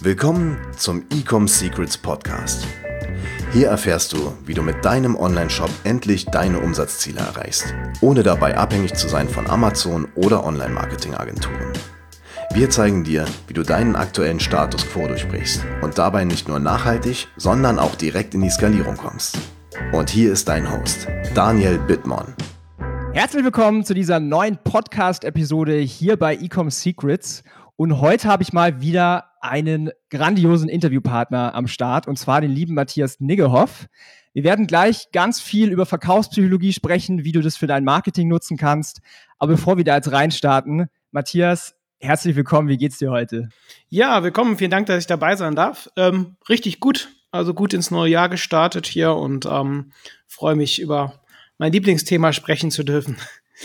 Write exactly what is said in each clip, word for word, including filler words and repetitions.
Willkommen zum E-Com Secrets Podcast. Hier erfährst du, wie du mit deinem Online-Shop endlich deine Umsatzziele erreichst, ohne dabei abhängig zu sein von Amazon oder Online-Marketing-Agenturen. Wir zeigen dir, wie du deinen aktuellen Status quo durchbrichst und dabei nicht nur nachhaltig, sondern auch direkt in die Skalierung kommst. Und hier ist dein Host, Daniel Bittmann. Herzlich willkommen zu dieser neuen Podcast-Episode hier bei E-Com Secrets. Und heute habe ich mal wieder einen grandiosen Interviewpartner am Start, und zwar den lieben Matthias Niggehoff. Wir werden gleich ganz viel über Verkaufspsychologie sprechen, wie du das für dein Marketing nutzen kannst. Aber bevor wir da jetzt reinstarten, Matthias, herzlich willkommen. Wie geht's dir heute? Ja, willkommen. Vielen Dank, dass ich dabei sein darf. Ähm, richtig gut. Also gut ins neue Jahr gestartet hier und ähm, freue mich, über mein Lieblingsthema sprechen zu dürfen.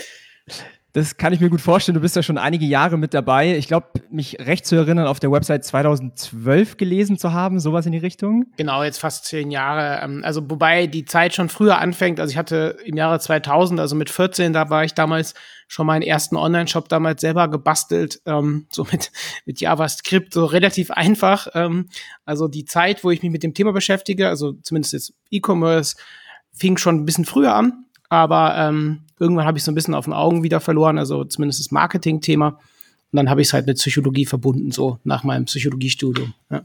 Das kann ich mir gut vorstellen. Du bist ja schon einige Jahre mit dabei. Ich glaube, mich recht zu erinnern, auf der Website zweitausendzwölf gelesen zu haben, sowas in die Richtung. Genau, jetzt fast zehn Jahre. Also wobei die Zeit schon früher anfängt. Also ich hatte im Jahre zweitausend, also mit vierzehn, da war ich damals schon meinen ersten Online-Shop damals selber gebastelt, ähm, so mit, mit JavaScript, so relativ einfach. Ähm, also die Zeit, wo ich mich mit dem Thema beschäftige, also zumindest jetzt E-Commerce, fing schon ein bisschen früher an. Aber ähm, irgendwann habe ich so ein bisschen auf den Augen wieder verloren, also zumindest das Marketing-Thema. Und dann habe ich es halt mit Psychologie verbunden, so nach meinem Psychologiestudium. Ja.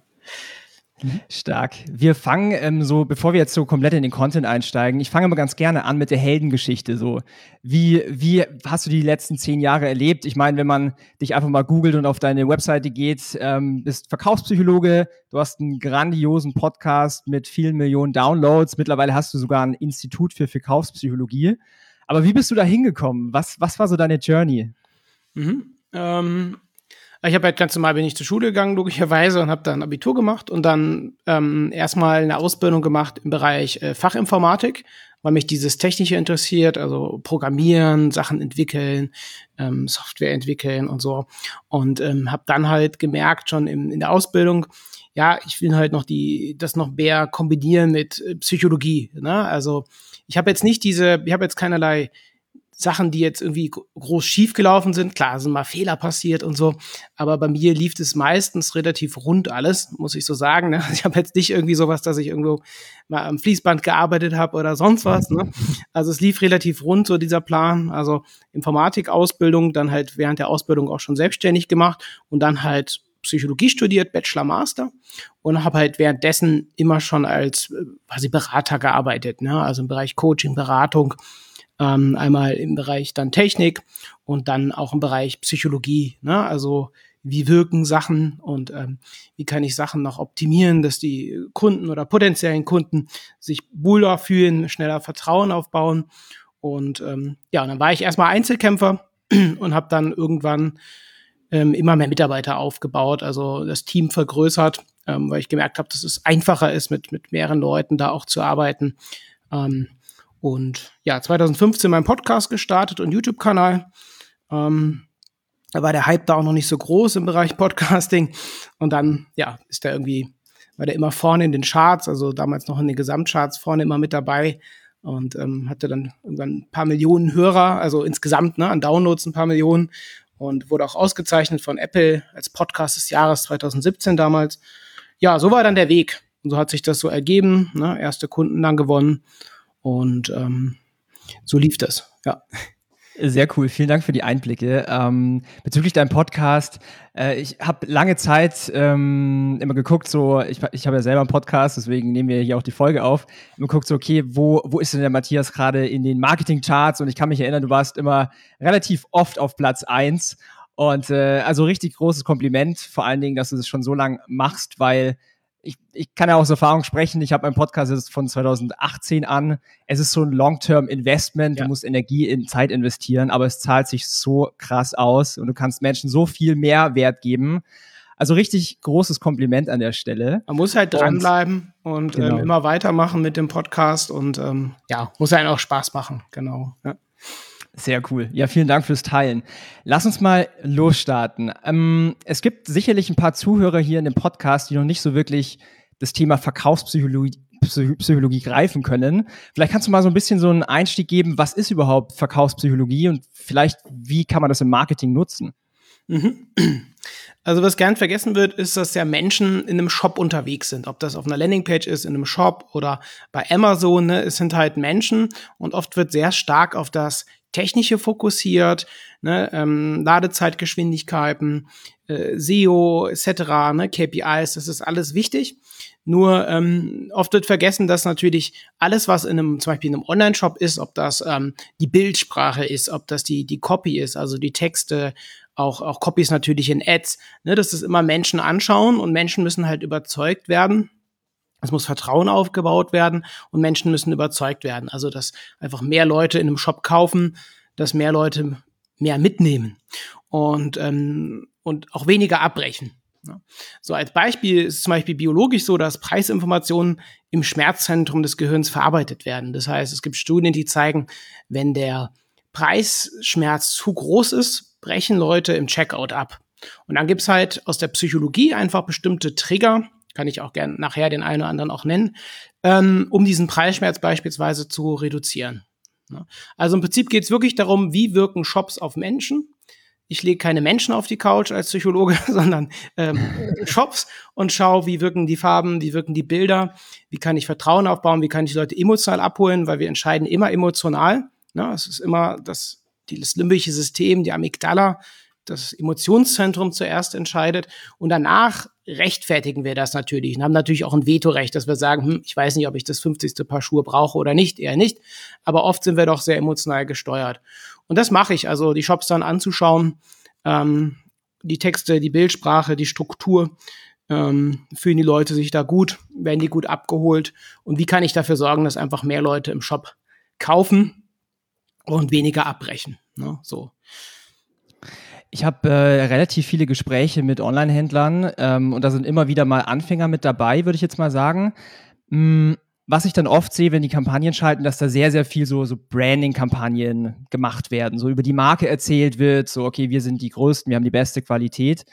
Stark. Wir fangen ähm, so, bevor wir jetzt so komplett in den Content einsteigen, ich fange immer ganz gerne an mit der Heldengeschichte. So, wie, wie hast du die letzten zehn Jahre erlebt? Ich meine, wenn man dich einfach mal googelt und auf deine Webseite geht, ähm, bist Verkaufspsychologe, du hast einen grandiosen Podcast mit vielen Millionen Downloads. Mittlerweile hast du sogar ein Institut für Verkaufspsychologie. Aber wie bist du da hingekommen? Was, was war so deine Journey? Mhm. Ähm Ich habe halt ganz normal, bin ich zur Schule gegangen, logischerweise, und habe dann Abitur gemacht und dann ähm, erstmal eine Ausbildung gemacht im Bereich äh, Fachinformatik, weil mich dieses Technische interessiert, also Programmieren, Sachen entwickeln, ähm, Software entwickeln und so. Und ähm, habe dann halt gemerkt, schon in, in der Ausbildung, ja, ich will halt noch die, das noch mehr kombinieren mit äh, Psychologie. Ne? Also ich habe jetzt nicht diese, ich habe jetzt keinerlei Sachen, die jetzt irgendwie groß schief gelaufen sind. Klar, sind mal Fehler passiert und so, aber bei mir lief es meistens relativ rund alles, muss ich so sagen. Ne? Ich habe jetzt nicht irgendwie sowas, dass ich irgendwo mal am Fließband gearbeitet habe oder sonst was. Ne? Also es lief relativ rund, so dieser Plan. Also Informatikausbildung, dann halt während der Ausbildung auch schon selbstständig gemacht und dann halt Psychologie studiert, Bachelor, Master, und habe halt währenddessen immer schon als quasi Berater gearbeitet, ne? Also im Bereich Coaching, Beratung, Ähm, einmal im Bereich dann Technik und dann auch im Bereich Psychologie, ne? Also wie wirken Sachen und ähm, wie kann ich Sachen noch optimieren, dass die Kunden oder potenziellen Kunden sich wohler fühlen, schneller Vertrauen aufbauen. Und ähm, ja, und dann war ich erstmal Einzelkämpfer und habe dann irgendwann ähm, immer mehr Mitarbeiter aufgebaut, also das Team vergrößert, ähm, weil ich gemerkt habe, dass es einfacher ist, mit, mit mehreren Leuten da auch zu arbeiten. Ähm, Und ja, zweitausendfünfzehn meinen Podcast gestartet und YouTube-Kanal. Ähm, da war der Hype da auch noch nicht so groß im Bereich Podcasting. Und dann, ja, ist der irgendwie, war der immer vorne in den Charts, also damals noch in den Gesamtcharts vorne immer mit dabei. Und ähm, hatte dann irgendwann ein paar Millionen Hörer, also insgesamt, ne, an Downloads ein paar Millionen. Und wurde auch ausgezeichnet von Apple als Podcast des Jahres zweitausendsiebzehn damals. Ja, so war dann der Weg. Und so hat sich das so ergeben, ne, erste Kunden dann gewonnen. Und ähm, so lief das, ja. Sehr cool, vielen Dank für die Einblicke. Ähm, bezüglich deinem Podcast, äh, ich habe lange Zeit ähm, immer geguckt, so ich, ich habe ja selber einen Podcast, deswegen nehmen wir hier auch die Folge auf. Immer geguckt, so okay, wo wo ist denn der Matthias gerade in den Marketing-Charts? Und ich kann mich erinnern, du warst immer relativ oft auf Platz eins. Und äh, also richtig großes Kompliment, vor allen Dingen, dass du das schon so lange machst, weil Ich, ich kann ja aus Erfahrung sprechen, ich habe meinen Podcast jetzt von zweitausendachtzehn an. Es ist so ein Long-Term-Investment, Ja. du musst Energie in Zeit investieren, aber es zahlt sich so krass aus und du kannst Menschen so viel mehr Wert geben. Also richtig großes Kompliment an der Stelle. Man muss halt dranbleiben und, und genau. ähm, immer weitermachen mit dem Podcast und ähm, ja, muss einem auch Spaß machen, genau. Ja. Sehr cool. Ja, vielen Dank fürs Teilen. Lass uns mal losstarten. Ähm, es gibt sicherlich ein paar Zuhörer hier in dem Podcast, die noch nicht so wirklich das Thema Verkaufspsychologie Psy- Psychologie greifen können. Vielleicht kannst du mal so ein bisschen so einen Einstieg geben, was ist überhaupt Verkaufspsychologie und vielleicht, wie kann man das im Marketing nutzen? Mhm. Also was gern vergessen wird, ist, dass ja Menschen in einem Shop unterwegs sind. Ob das auf einer Landingpage ist, in einem Shop oder bei Amazon, ne, es sind halt Menschen und oft wird sehr stark auf das Technische fokussiert, ne, ähm, Ladezeitgeschwindigkeiten, äh, S E O et cetera, ne, K P Is, das ist alles wichtig. Nur ähm, oft wird vergessen, dass natürlich alles, was in einem, zum Beispiel in einem Online-Shop ist, ob das ähm, die Bildsprache ist, ob das die die Copy ist, also die Texte, auch auch Copies natürlich in Ads, ne, dass das immer Menschen anschauen und Menschen müssen halt überzeugt werden. Es muss Vertrauen aufgebaut werden und Menschen müssen überzeugt werden. Also, dass einfach mehr Leute in einem Shop kaufen, dass mehr Leute mehr mitnehmen und ähm, und auch weniger abbrechen. Ja. So als Beispiel ist es zum Beispiel biologisch so, dass Preisinformationen im Schmerzzentrum des Gehirns verarbeitet werden. Das heißt, es gibt Studien, die zeigen, wenn der Preisschmerz zu groß ist, brechen Leute im Checkout ab. Und dann gibt's halt aus der Psychologie einfach bestimmte Trigger, kann ich auch gerne nachher den einen oder anderen auch nennen, ähm, um diesen Preisschmerz beispielsweise zu reduzieren. Ja. Also im Prinzip geht's wirklich darum, wie wirken Shops auf Menschen. Ich lege keine Menschen auf die Couch als Psychologe, sondern ähm, Shops und schaue, wie wirken die Farben, wie wirken die Bilder, wie kann ich Vertrauen aufbauen, wie kann ich Leute emotional abholen, weil wir entscheiden immer emotional. Ja, es ist immer das, das limbische System, die Amygdala, das Emotionszentrum zuerst entscheidet und danach rechtfertigen wir das natürlich und haben natürlich auch ein Vetorecht, dass wir sagen, hm, ich weiß nicht, ob ich das fünfzigste Paar Schuhe brauche oder nicht, eher nicht, aber oft sind wir doch sehr emotional gesteuert. Und das mache ich, also die Shops dann anzuschauen, ähm, die Texte, die Bildsprache, die Struktur, ähm, fühlen die Leute sich da gut, werden die gut abgeholt und wie kann ich dafür sorgen, dass einfach mehr Leute im Shop kaufen und weniger abbrechen, ne? So. Ich habe äh, relativ viele Gespräche mit Online-Händlern ähm, und da sind immer wieder mal Anfänger mit dabei, würde ich jetzt mal sagen. Hm, was ich dann oft sehe, wenn die Kampagnen schalten, dass da sehr, sehr viel so, so Branding-Kampagnen gemacht werden, so über die Marke erzählt wird, so okay, wir sind die Größten, wir haben die beste Qualität.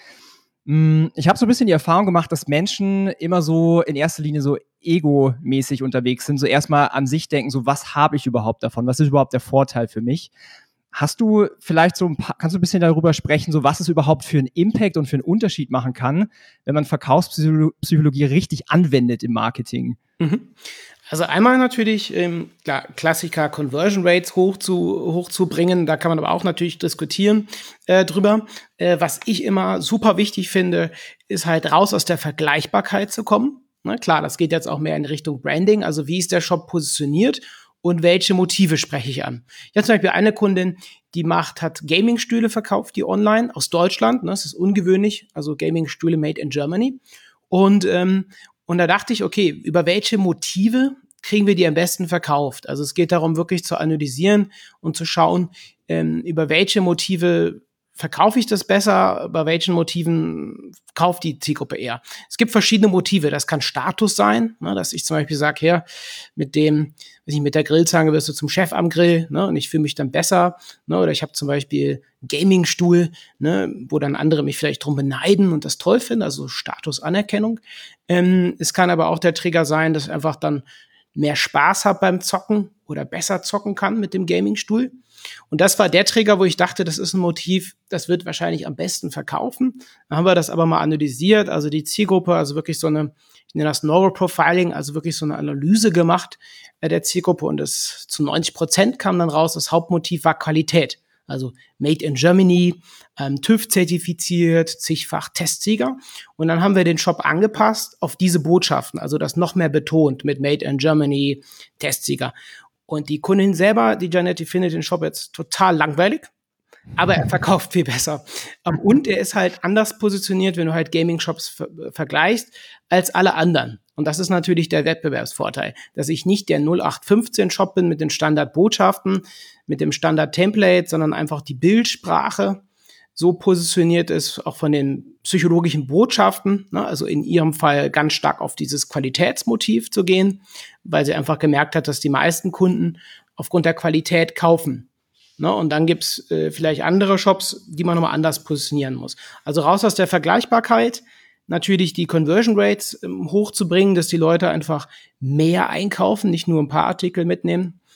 Hm, ich habe so ein bisschen die Erfahrung gemacht, dass Menschen immer so in erster Linie so egomäßig unterwegs sind, so erstmal an sich denken, so was habe ich überhaupt davon, was ist überhaupt der Vorteil für mich? Hast du vielleicht so ein paar, kannst du ein bisschen darüber sprechen, so was es überhaupt für einen Impact und für einen Unterschied machen kann, wenn man Verkaufspsychologie richtig anwendet im Marketing? Mhm. Also einmal natürlich ähm, klar, Klassiker Conversion Rates hoch zu, hochzubringen, da kann man aber auch natürlich diskutieren äh, drüber. Äh, was ich immer super wichtig finde, ist halt raus aus der Vergleichbarkeit zu kommen. Ne, klar, das geht jetzt auch mehr in Richtung Branding, also wie ist der Shop positioniert und welche Motive spreche ich an. Ich habe zum Beispiel eine Kundin, die macht, hat Gaming-Stühle verkauft, die online aus Deutschland, ne, das ist ungewöhnlich, also Gaming-Stühle made in Germany. Und ähm, Und da dachte ich, okay, über welche Motive kriegen wir die am besten verkauft? Also es geht darum, wirklich zu analysieren und zu schauen, ähm, über welche Motive verkaufe ich das besser, bei welchen Motiven kauft die Zielgruppe eher. Es gibt verschiedene Motive. Das kann Status sein, ne, dass ich zum Beispiel sage, ja, mit dem, weiß ich, mit der Grillzange wirst du zum Chef am Grill, ne, und ich fühle mich dann besser. Ne, oder ich habe zum Beispiel einen Gaming-Stuhl, ne, wo dann andere mich vielleicht drum beneiden und das toll finden, also Status-Anerkennung. Ähm, es kann aber auch der Trigger sein, dass ich einfach dann mehr Spaß habe beim Zocken oder besser zocken kann mit dem Gaming-Stuhl. Und das war der Trigger, wo ich dachte, das ist ein Motiv, das wird wahrscheinlich am besten verkaufen. Dann haben wir das aber mal analysiert, also die Zielgruppe, also wirklich so eine, ich nenne das Neuroprofiling, also wirklich so eine Analyse gemacht äh, der Zielgruppe und das zu neunzig Prozent kam dann raus, das Hauptmotiv war Qualität. Also Made in Germany, ähm, TÜV-zertifiziert, zigfach Testsieger. Und dann haben wir den Shop angepasst auf diese Botschaften, also das noch mehr betont mit Made in Germany, Testsieger. Und die Kundin selber, die Janette, die findet den Shop jetzt total langweilig, aber er verkauft viel besser. Um, und er ist halt anders positioniert, wenn du halt Gaming-Shops ver- vergleichst, als alle anderen. Und das ist natürlich der Wettbewerbsvorteil, dass ich nicht der null acht fünfzehn Shop bin mit den Standardbotschaften, mit dem Standard-Template, sondern einfach die Bildsprache so positioniert ist, auch von den psychologischen Botschaften, ne, also in ihrem Fall ganz stark auf dieses Qualitätsmotiv zu gehen, weil sie einfach gemerkt hat, dass die meisten Kunden aufgrund der Qualität kaufen. Ne, und dann gibt's äh, vielleicht andere Shops, die man nochmal anders positionieren muss. Also raus aus der Vergleichbarkeit, natürlich die Conversion Rates ähm, hochzubringen, dass die Leute einfach mehr einkaufen, nicht nur ein paar Artikel mitnehmen.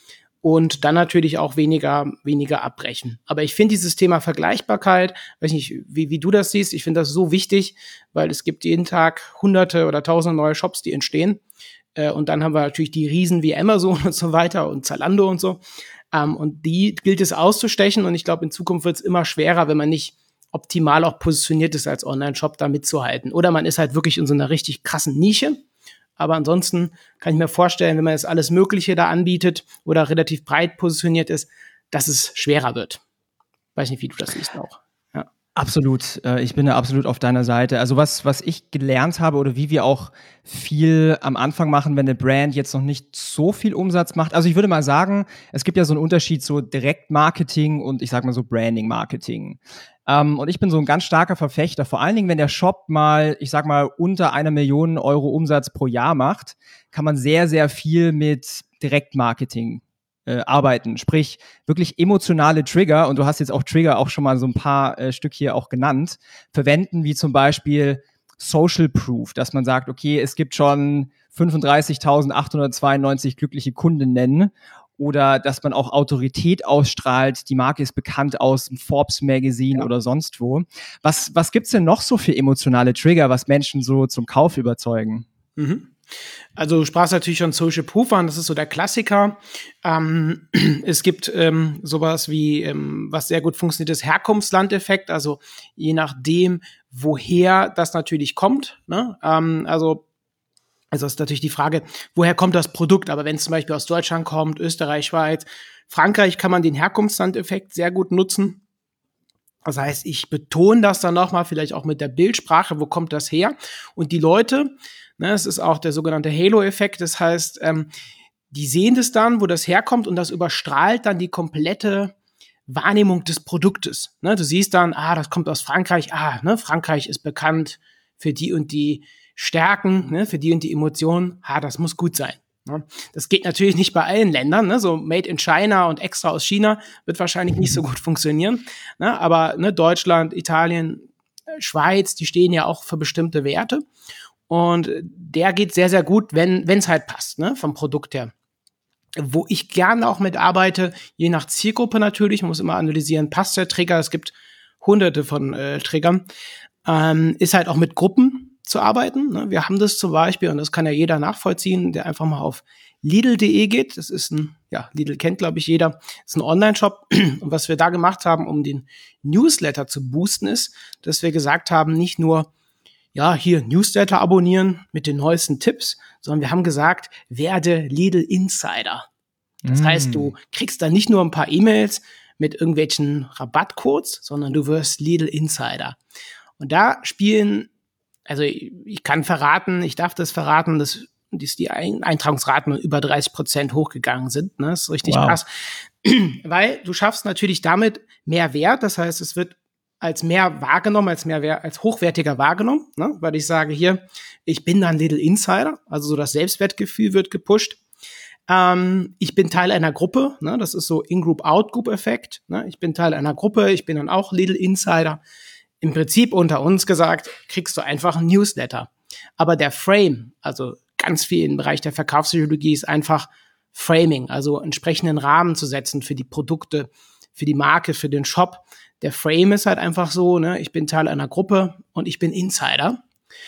und dann natürlich auch weniger, weniger abbrechen. Aber ich finde dieses Thema Vergleichbarkeit, weiß nicht, wie, wie du das siehst, ich finde das so wichtig, weil es gibt jeden Tag hunderte oder tausende neue Shops, die entstehen. Äh, und dann haben wir natürlich die Riesen wie Amazon und so weiter und Zalando und so. Ähm, und die gilt es auszustechen. Und ich glaube, in Zukunft wird es immer schwerer, wenn man nicht optimal auch positioniert ist als Online-Shop, da mitzuhalten. Oder man ist halt wirklich in so einer richtig krassen Nische. Aber ansonsten kann ich mir vorstellen, wenn man jetzt alles Mögliche da anbietet oder relativ breit positioniert ist, dass es schwerer wird. Weiß nicht, wie du das siehst auch. Ja. Absolut. Ich bin da absolut auf deiner Seite. Also was, was ich gelernt habe oder wie wir auch viel am Anfang machen, wenn eine Brand jetzt noch nicht so viel Umsatz macht. Also ich würde mal sagen, es gibt ja so einen Unterschied so Direktmarketing und ich sag mal so Branding-Marketing. Um, und ich bin so ein ganz starker Verfechter, vor allen Dingen, wenn der Shop mal, ich sag mal, unter einer Million Euro Umsatz pro Jahr macht, kann man sehr, sehr viel mit Direktmarketing äh, arbeiten. Sprich, wirklich emotionale Trigger, und du hast jetzt auch Trigger auch schon mal so ein paar äh, Stück hier auch genannt, verwenden, wie zum Beispiel Social Proof, dass man sagt, okay, es gibt schon fünfunddreißigtausendachthundertzweiundneunzig glückliche Kundinnen. Oder dass man auch Autorität ausstrahlt. Die Marke ist bekannt aus dem Forbes Magazine ja. oder sonst wo. Was, was gibt's denn noch so für emotionale Trigger, was Menschen so zum Kauf überzeugen? Mhm. Also du sprachst natürlich schon Social Proof an, das ist so der Klassiker. Ähm, es gibt ähm, sowas wie, ähm, was sehr gut funktioniert, ist Herkunftslandeffekt. Also je nachdem, woher das natürlich kommt. Ne? Ähm, also Also ist natürlich die Frage, woher kommt das Produkt? Aber wenn es zum Beispiel aus Deutschland kommt, Österreich, Schweiz, Frankreich, kann man den Herkunftslandeffekt sehr gut nutzen. Das heißt, ich betone das dann nochmal, vielleicht auch mit der Bildsprache, wo kommt das her? Und die Leute, ne, es ist auch der sogenannte Halo-Effekt, das heißt, ähm, die sehen das dann, wo das herkommt und das überstrahlt dann die komplette Wahrnehmung des Produktes. Ne, du siehst dann, ah, das kommt aus Frankreich, ah, ne, Frankreich ist bekannt für die und die Stärken, ne, für die und die Emotionen, ha, das muss gut sein. Ne? Das geht natürlich nicht bei allen Ländern, ne, so Made in China und extra aus China wird wahrscheinlich nicht so gut funktionieren, ne, aber ne, Deutschland, Italien, Schweiz, die stehen ja auch für bestimmte Werte und der geht sehr, sehr gut, wenn es halt passt, ne, vom Produkt her. Wo ich gerne auch mitarbeite, je nach Zielgruppe natürlich, man muss immer analysieren, passt der Trigger, es gibt hunderte von äh, Triggern, ähm, ist halt auch mit Gruppen zu arbeiten. Ne? Wir haben das zum Beispiel, und das kann ja jeder nachvollziehen, der einfach mal auf Lidl punkt de geht. Das ist ein, ja, Lidl kennt, glaube ich, jeder. Das ist ein Online-Shop. Und was wir da gemacht haben, um den Newsletter zu boosten, ist, dass wir gesagt haben, nicht nur, ja, hier Newsletter abonnieren mit den neuesten Tipps, sondern wir haben gesagt, werde Lidl Insider. Das mm. heißt, du kriegst da nicht nur ein paar E-Mails mit irgendwelchen Rabattcodes, sondern du wirst Lidl Insider. Und da spielen Also ich kann verraten, ich darf das verraten, dass, dass die Eintragungsraten über dreißig Prozent hochgegangen sind. Ne? Das ist richtig wow. krass. Weil du schaffst natürlich damit mehr Wert. Das heißt, es wird als mehr wahrgenommen, als mehr als hochwertiger wahrgenommen. Ne? Weil ich sage hier, ich bin dann Lidl Insider. Also so das Selbstwertgefühl wird gepusht. Ähm, ich bin Teil einer Gruppe. Ne? Das ist so In-Group-Out-Group-Effekt. Ne? Ich bin Teil einer Gruppe. Ich bin dann auch Lidl Insider. Im Prinzip unter uns gesagt, kriegst du einfach einen Newsletter. Aber der Frame, also ganz viel im Bereich der Verkaufspsychologie, ist einfach Framing, also entsprechenden Rahmen zu setzen für die Produkte, für die Marke, für den Shop. Der Frame ist halt einfach so, ne, ich bin Teil einer Gruppe und ich bin Insider.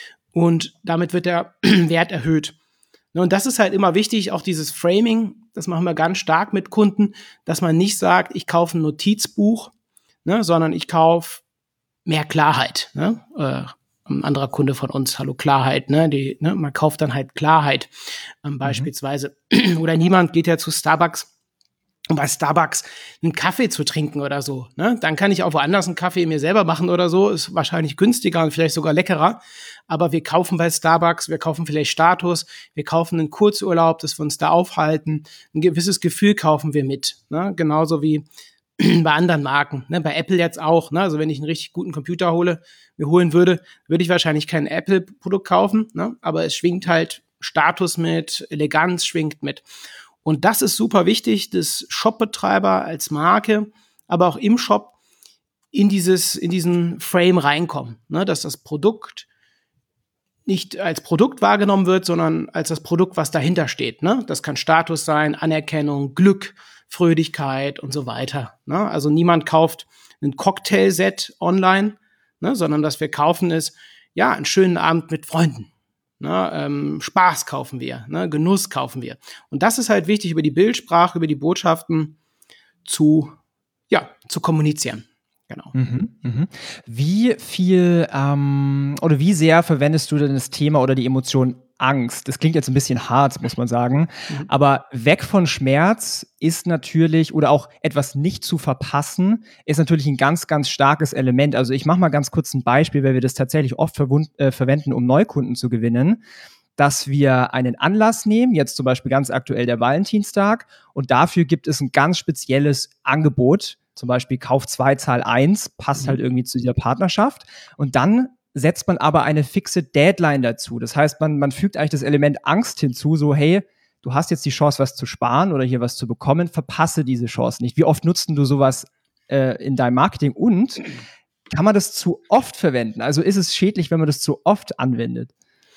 Und damit wird der Wert erhöht. Und das ist halt immer wichtig, auch dieses Framing, das machen wir ganz stark mit Kunden, dass man nicht sagt, ich kaufe ein Notizbuch, ne, sondern ich kaufe mehr Klarheit, ne? Äh, ein anderer Kunde von uns, hallo Klarheit, ne? Die, ne? Man kauft dann halt Klarheit, ähm, mhm. beispielsweise. Oder niemand geht ja zu Starbucks, um bei Starbucks einen Kaffee zu trinken oder so, ne? Dann kann ich auch woanders einen Kaffee mir selber machen oder so, ist wahrscheinlich günstiger und vielleicht sogar leckerer. Aber wir kaufen bei Starbucks, wir kaufen vielleicht Status, wir kaufen einen Kurzurlaub, dass wir uns da aufhalten. Ein gewisses Gefühl kaufen wir mit, ne? Genauso wie bei anderen Marken, ne, bei Apple jetzt auch, ne, also wenn ich einen richtig guten Computer hole, mir holen würde, würde ich wahrscheinlich kein Apple-Produkt kaufen, ne, aber es schwingt halt Status mit, Eleganz schwingt mit. Und das ist super wichtig, dass Shopbetreiber als Marke, aber auch im Shop in dieses, in diesen Frame reinkommen, ne, dass das Produkt nicht als Produkt wahrgenommen wird, sondern als das Produkt, was dahinter steht, ne, das kann Status sein, Anerkennung, Glück, Fröhlichkeit und so weiter. Ne? Also niemand kauft ein Cocktailset online, ne? Sondern was wir kaufen ist, ja, einen schönen Abend mit Freunden. Ne? Ähm, Spaß kaufen wir, ne? Genuss kaufen wir. Und das ist halt wichtig, über die Bildsprache, über die Botschaften zu, ja, zu kommunizieren. Genau. Mhm, mhm. Wie viel ähm, oder wie sehr verwendest du denn das Thema oder die Emotion Angst? Das klingt jetzt ein bisschen hart, muss man sagen. Mhm. Aber weg von Schmerz ist natürlich, oder auch etwas nicht zu verpassen, ist natürlich ein ganz, ganz starkes Element. Also ich mache mal ganz kurz ein Beispiel, weil wir das tatsächlich oft verwund- äh, verwenden, um Neukunden zu gewinnen, dass wir einen Anlass nehmen, jetzt zum Beispiel ganz aktuell der Valentinstag, und dafür gibt es ein ganz spezielles Angebot, zum Beispiel Kauf zwei, Zahl eins, passt mhm. halt irgendwie zu dieser Partnerschaft. Und dann setzt man aber eine fixe Deadline dazu. Das heißt, man, man fügt eigentlich das Element Angst hinzu, so hey, du hast jetzt die Chance, was zu sparen oder hier was zu bekommen, verpasse diese Chance nicht. Wie oft nutzt du sowas äh, in deinem Marketing, und kann man das zu oft verwenden? Also ist es schädlich, wenn man das zu oft anwendet?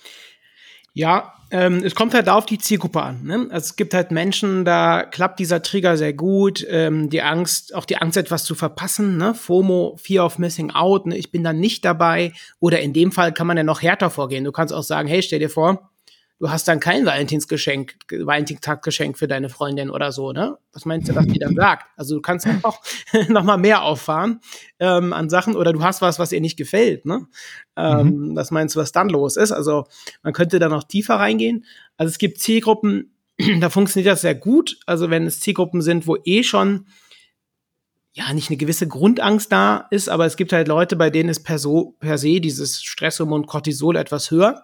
Ja, ähm, es kommt halt auf die Zielgruppe an. Ne? Also es gibt halt Menschen, da klappt dieser Trigger sehr gut. Ähm, die Angst, auch die Angst, etwas zu verpassen. Ne? FOMO, Fear of Missing Out. Ne? Ich bin dann nicht dabei. Oder in dem Fall kann man ja noch härter vorgehen. Du kannst auch sagen, hey, stell dir vor, du hast dann kein Valentinsgeschenk, Valentinstaggeschenk für deine Freundin oder so, ne? Was meinst du, was die dann sagt? Also du kannst auch noch mal mehr auffahren ähm, an Sachen, oder du hast was, was ihr nicht gefällt, ne? Ähm, mhm. Was meinst du, was dann los ist? Also man könnte da noch tiefer reingehen. Also es gibt Zielgruppen, da funktioniert das sehr gut. Also wenn es Zielgruppen sind, wo eh schon ja nicht eine gewisse Grundangst da ist, aber es gibt halt Leute, bei denen ist per, so, per se dieses Stresshormon Cortisol etwas höher.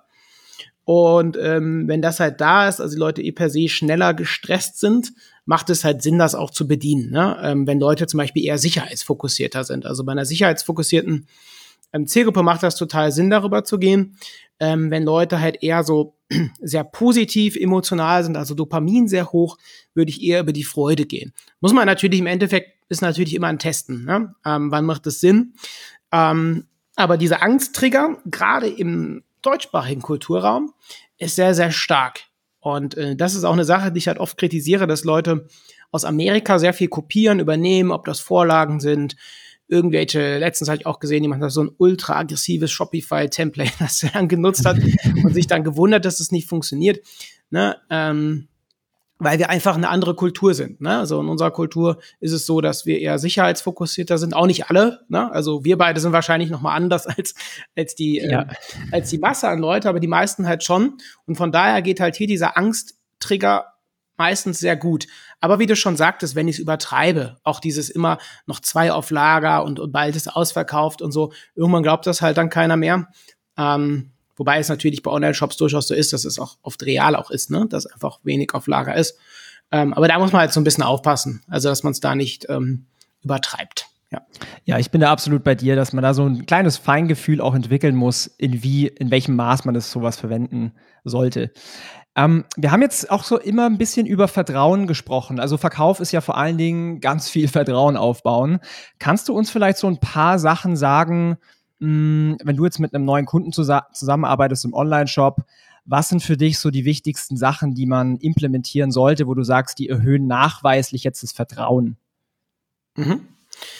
Und ähm, wenn das halt da ist, also die Leute eh per se schneller gestresst sind, macht es halt Sinn, das auch zu bedienen. Ne? Ähm, wenn Leute zum Beispiel eher sicherheitsfokussierter sind. Also bei einer sicherheitsfokussierten ähm, Zielgruppe macht das total Sinn, darüber zu gehen. Ähm, wenn Leute halt eher so sehr positiv emotional sind, also Dopamin sehr hoch, würde ich eher über die Freude gehen. Muss man natürlich im Endeffekt, ist natürlich immer ein Testen. Ne? Ähm, wann macht es Sinn? Ähm, aber diese Angsttrigger, gerade im deutschsprachigen Kulturraum, ist sehr, sehr stark. Und äh, das ist auch eine Sache, die ich halt oft kritisiere, dass Leute aus Amerika sehr viel kopieren, übernehmen, ob das Vorlagen sind, irgendwelche, letztens habe ich auch gesehen, jemand hat so ein ultra aggressives Shopify-Template, das er dann genutzt hat und sich dann gewundert, dass es nicht funktioniert, ne, ähm, weil wir einfach eine andere Kultur sind. Ne? Also in unserer Kultur ist es so, dass wir eher sicherheitsfokussierter sind. Auch nicht alle. Ne? Also wir beide sind wahrscheinlich noch mal anders als als die ja. äh, als die Masse an Leute, aber die meisten halt schon. Und von daher geht halt hier dieser Angsttrigger meistens sehr gut. Aber wie du schon sagtest, wenn ich es übertreibe, auch dieses immer noch zwei auf Lager und, und bald ist ausverkauft und so, irgendwann glaubt das halt dann keiner mehr. Ähm, Wobei es natürlich bei Online-Shops durchaus so ist, dass es auch oft real auch ist, ne? Dass einfach wenig auf Lager ist. Ähm, aber da muss man halt so ein bisschen aufpassen, also dass man es da nicht ähm, übertreibt. Ja. Ja, ich bin da absolut bei dir, dass man da so ein kleines Feingefühl auch entwickeln muss, in wie, in welchem Maß man das sowas verwenden sollte. Ähm, wir haben jetzt auch so immer ein bisschen über Vertrauen gesprochen. Also Verkauf ist ja vor allen Dingen ganz viel Vertrauen aufbauen. Kannst du uns vielleicht so ein paar Sachen sagen, wenn du jetzt mit einem neuen Kunden zusammenarbeitest im Online-Shop, was sind für dich so die wichtigsten Sachen, die man implementieren sollte, wo du sagst, die erhöhen nachweislich jetzt das Vertrauen? Mhm.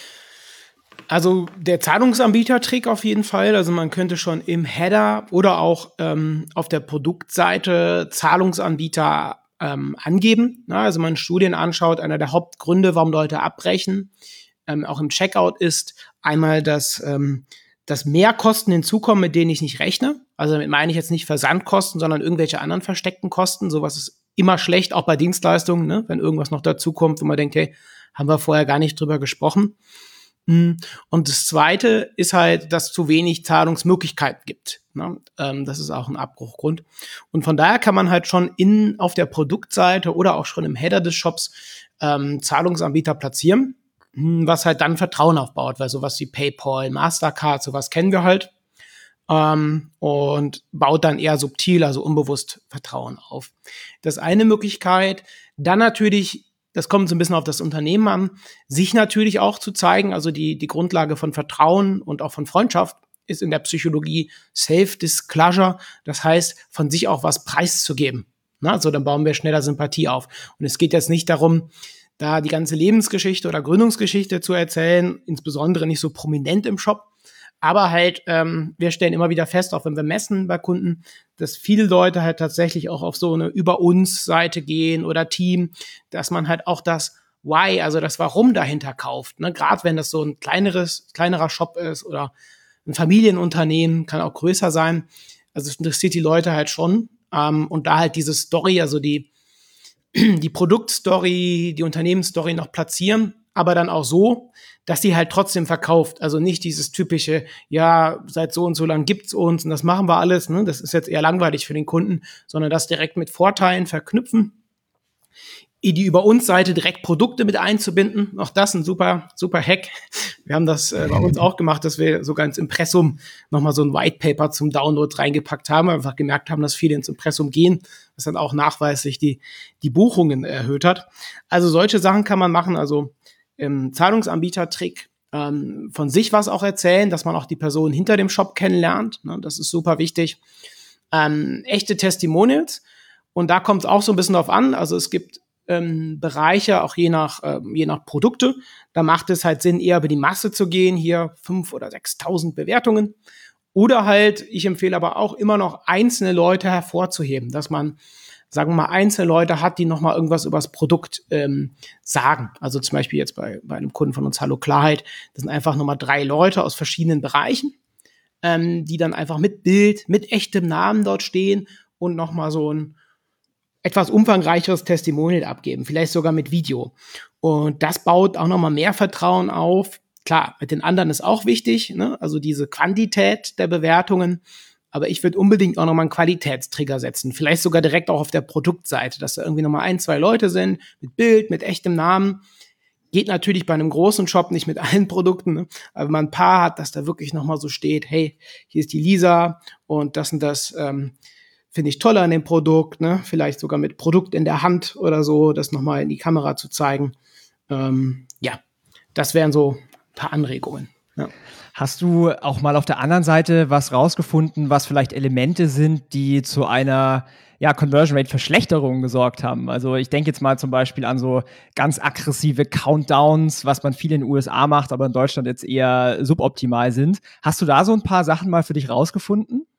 Also der Zahlungsanbieter-Trick auf jeden Fall. Also man könnte schon im Header oder auch ähm, auf der Produktseite Zahlungsanbieter ähm, angeben. Na, also man Studien anschaut, einer der Hauptgründe, warum Leute abbrechen, ähm, auch im Checkout ist einmal das ähm, dass mehr Kosten hinzukommen, mit denen ich nicht rechne. Also damit meine ich jetzt nicht Versandkosten, sondern irgendwelche anderen versteckten Kosten. Sowas ist immer schlecht, auch bei Dienstleistungen, ne? Wenn irgendwas noch dazukommt, wo man denkt, hey, haben wir vorher gar nicht drüber gesprochen. Und das Zweite ist halt, dass es zu wenig Zahlungsmöglichkeiten gibt. Ne? Ähm, das ist auch ein Abbruchgrund. Und von daher kann man halt schon in auf der Produktseite oder auch schon im Header des Shops ähm, Zahlungsanbieter platzieren, was halt dann Vertrauen aufbaut, weil sowas wie PayPal, Mastercard, sowas kennen wir halt, ähm, und baut dann eher subtil, also unbewusst Vertrauen auf. Das ist eine Möglichkeit. Dann natürlich, das kommt so ein bisschen auf das Unternehmen an, sich natürlich auch zu zeigen, also die, die Grundlage von Vertrauen und auch von Freundschaft ist in der Psychologie Self-Disclosure, das heißt, von sich auch was preiszugeben. Na, also dann bauen wir schneller Sympathie auf. Und es geht jetzt nicht darum, da die ganze Lebensgeschichte oder Gründungsgeschichte zu erzählen, insbesondere nicht so prominent im Shop. Aber halt, ähm, wir stellen immer wieder fest, auch wenn wir messen bei Kunden, dass viele Leute halt tatsächlich auch auf so eine Über-uns-Seite gehen oder Team, dass man halt auch das Why, also das Warum dahinter kauft. Ne? Gerade wenn das so ein kleineres, kleinerer Shop ist oder ein Familienunternehmen, kann auch größer sein. Also es interessiert die Leute halt schon. Ähm, und da halt diese Story, also die, die Produktstory, die Unternehmensstory noch platzieren, aber dann auch so, dass sie halt trotzdem verkauft. Also nicht dieses typische, ja, seit so und so lang gibt's uns und das machen wir alles, ne? Das ist jetzt eher langweilig für den Kunden, sondern das direkt mit Vorteilen verknüpfen. Die über uns Seite direkt Produkte mit einzubinden. Auch das ein super, super Hack. Wir haben das äh, bei uns auch gemacht, dass wir sogar ins Impressum nochmal so ein White Paper zum Download reingepackt haben, weil wir einfach gemerkt haben, dass viele ins Impressum gehen, was dann auch nachweislich die, die Buchungen erhöht hat. Also solche Sachen kann man machen, also im Zahlungsanbieter-Trick ähm, von sich was auch erzählen, dass man auch die Person hinter dem Shop kennenlernt. Ne, das ist super wichtig. Ähm, echte Testimonials. Und da kommt es auch so ein bisschen drauf an. Also es gibt ähm, Bereiche, auch je nach, ähm, je nach Produkte. Da macht es halt Sinn, eher über die Masse zu gehen. Hier fünf oder sechstausend Bewertungen. Oder halt, ich empfehle aber auch immer noch einzelne Leute hervorzuheben, dass man, sagen wir mal, einzelne Leute hat, die nochmal irgendwas über das Produkt ähm, sagen. Also zum Beispiel jetzt bei, bei einem Kunden von uns, Hallo Klarheit, das sind einfach nochmal drei Leute aus verschiedenen Bereichen, ähm, die dann einfach mit Bild, mit echtem Namen dort stehen und nochmal so ein etwas umfangreicheres Testimonial abgeben, vielleicht sogar mit Video. Und das baut auch nochmal mehr Vertrauen auf. Klar, mit den anderen ist auch wichtig, ne? Also diese Quantität der Bewertungen. Aber ich würde unbedingt auch nochmal einen Qualitätstrigger setzen. Vielleicht sogar direkt auch auf der Produktseite, dass da irgendwie nochmal ein, zwei Leute sind, mit Bild, mit echtem Namen. Geht natürlich bei einem großen Shop nicht mit allen Produkten, ne? Aber wenn man ein paar hat, dass da wirklich nochmal so steht, hey, hier ist die Lisa und das und das ähm, finde ich toll an dem Produkt, ne? Vielleicht sogar mit Produkt in der Hand oder so, das nochmal in die Kamera zu zeigen. Ähm, ja, das wären so ein paar Anregungen. Ja. Hast du auch mal auf der anderen Seite was rausgefunden, was vielleicht Elemente sind, die zu einer ja, Conversion Rate Verschlechterung gesorgt haben? Also ich denke jetzt mal zum Beispiel an so ganz aggressive Countdowns, was man viel in den U S A macht, aber in Deutschland jetzt eher suboptimal sind. Hast du da so ein paar Sachen mal für dich rausgefunden?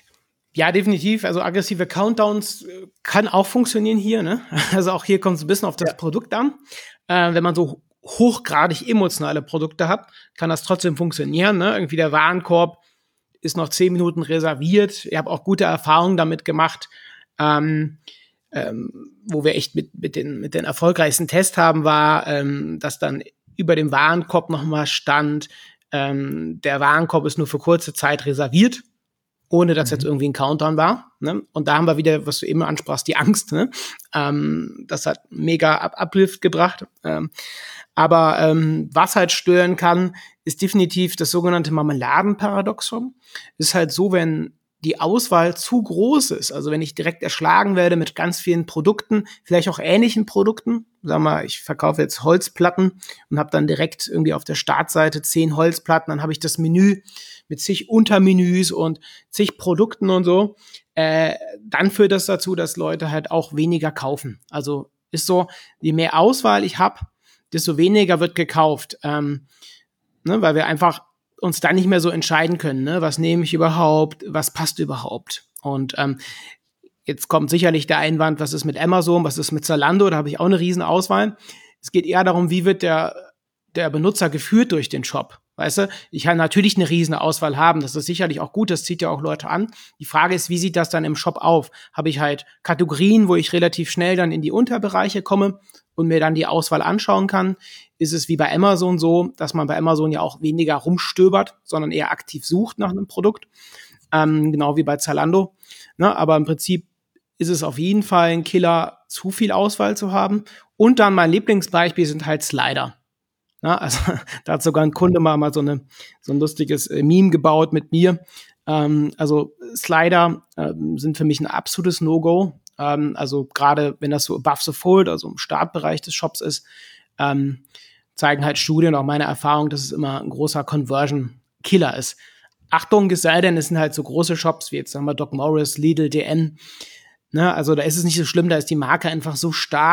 Ja, definitiv. Also aggressive Countdowns kann auch funktionieren hier, ne? Also auch hier kommt es ein bisschen auf das ja. Produkt an. Äh, wenn man so hochgradig emotionale Produkte hat, kann das trotzdem funktionieren, ne? Irgendwie der Warenkorb ist noch zehn Minuten reserviert. Ich habe auch gute Erfahrungen damit gemacht, ähm, ähm, wo wir echt mit, mit, den, mit den erfolgreichsten Tests haben, war, ähm, dass dann über dem Warenkorb nochmal stand, ähm, der Warenkorb ist nur für kurze Zeit reserviert, ohne dass mhm. jetzt irgendwie ein Countdown war. Ne? Und da haben wir wieder, was du eben ansprachst, die Angst. Ne? Ähm, das hat mega Up- Uplift gebracht. Ähm, aber ähm, was halt stören kann, ist definitiv das sogenannte Marmeladenparadoxon. Ist halt so, wenn die Auswahl zu groß ist, also wenn ich direkt erschlagen werde mit ganz vielen Produkten, vielleicht auch ähnlichen Produkten, sag mal, ich verkaufe jetzt Holzplatten und habe dann direkt irgendwie auf der Startseite zehn Holzplatten, dann habe ich das Menü mit zig Untermenüs und zig Produkten und so, äh, dann führt das dazu, dass Leute halt auch weniger kaufen. Also ist so, je mehr Auswahl ich habe, desto weniger wird gekauft, ähm, ne, weil wir einfach uns dann nicht mehr so entscheiden können, ne? Was nehme ich überhaupt, was passt überhaupt. Und ähm, jetzt kommt sicherlich der Einwand, was ist mit Amazon, was ist mit Zalando, da habe ich auch eine riesen Auswahl. Es geht eher darum, wie wird der, der Benutzer geführt durch den Shop. Weißt du, ich kann natürlich eine riesen Auswahl haben, das ist sicherlich auch gut, das zieht ja auch Leute an. Die Frage ist, wie sieht das dann im Shop auf? Habe ich halt Kategorien, wo ich relativ schnell dann in die Unterbereiche komme und mir dann die Auswahl anschauen kann? Ist es wie bei Amazon so, dass man bei Amazon ja auch weniger rumstöbert, sondern eher aktiv sucht nach einem Produkt, ähm, genau wie bei Zalando. Ne? Aber im Prinzip ist es auf jeden Fall ein Killer, zu viel Auswahl zu haben. Und dann mein Lieblingsbeispiel sind halt Slider. Ja, also da hat sogar ein Kunde mal, mal so, eine, so ein lustiges äh, Meme gebaut mit mir. Ähm, also Slider ähm, sind für mich ein absolutes No-Go. Ähm, also gerade wenn das so above the fold, also im Startbereich des Shops ist, ähm, zeigen halt Studien, auch meine Erfahrung, dass es immer ein großer Conversion-Killer ist. Achtung, es sei denn, es sind halt so große Shops wie jetzt sagen wir Doc Morris, Lidl, D N. Ne, also da ist es nicht so schlimm, da ist die Marke einfach so stark,